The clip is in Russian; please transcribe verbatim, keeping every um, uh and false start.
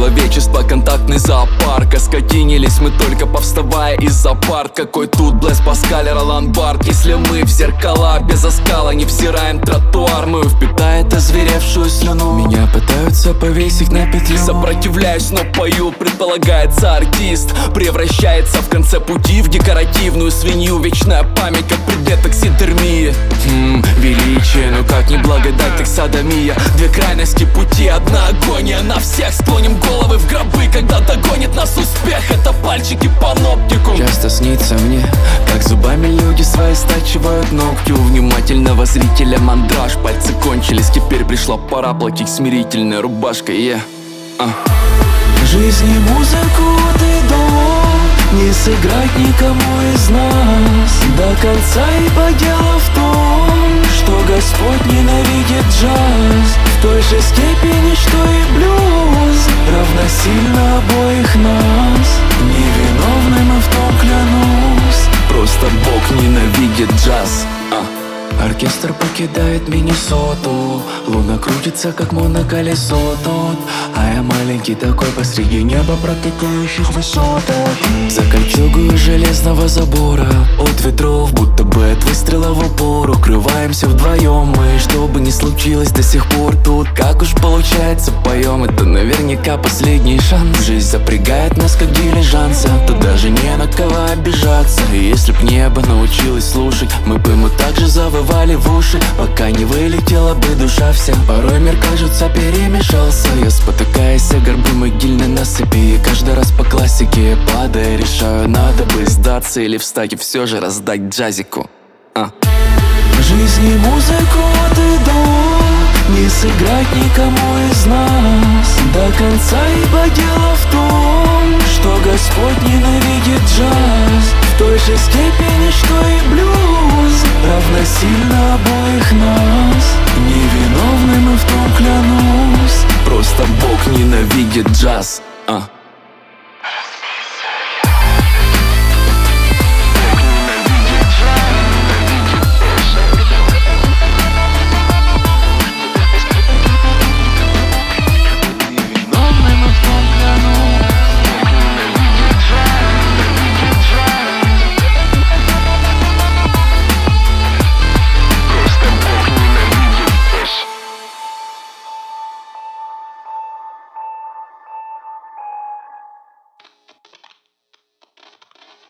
человечество контактный зоопарк. Оскотинились мы только повставая из-за парт. Какой тут Блэс Паскаль, Ролан Барт. Если мы в зеркала без оскала не взираем тротуар, мы впитает озверевшую слюну. Меня пытаются повесить на петлю. Сопротивляюсь, но пою, предполагается артист превращается в конце пути в декоративную свинью. Вечная память как предмет таксидермии. Хм, величие, ну как не благодать, так садомия. Две крайности пути, одна агония на всех. Склоним головы в гробы, когда догонит нас успех. Это пальчики паноптикум. Часто снится мне, как зубами люди свои стачивают ногти. У внимательного зрителя мандраж. Пальцы кончились, теперь пришла пора платить смирительной рубашкой, yeah. uh. Жизни музыку от и до не сыграть никому из нас до конца, ибо дело в том, что Господь ненавидит джаз в той же степени, что и блюз. Равносильно обоих нас, невиновны мы в том, клянусь. Просто Бог ненавидит джаз. uh. Оркестр покидает Миннесоту, луна крутится, как моноколесо тут, а я маленький такой посреди неба протыкающих высотах. За кольчугой железного забора от ветров, будто бы от выстрела в упор. Укрываемся вдвоем мы, что бы ни случилось до сих пор тут. Как уж получается, поем, это наверняка последний шанс. Жизнь запрягает нас, как дилижанса, тут даже не на кого обижаться. И если б небо научилось слушать, мы бы ему так же завывали в уши, пока не вылетела бы душа вся. Порой мир, кажется, перемешался. Я спотыкаясь о горбы могильной насыпи, и каждый раз по классике падая решаю, надо бы сдаться или встать и все же раздать джазику. а. Жизни музыку от и до не сыграть никому из нас до конца, ибо дело в том, что Господь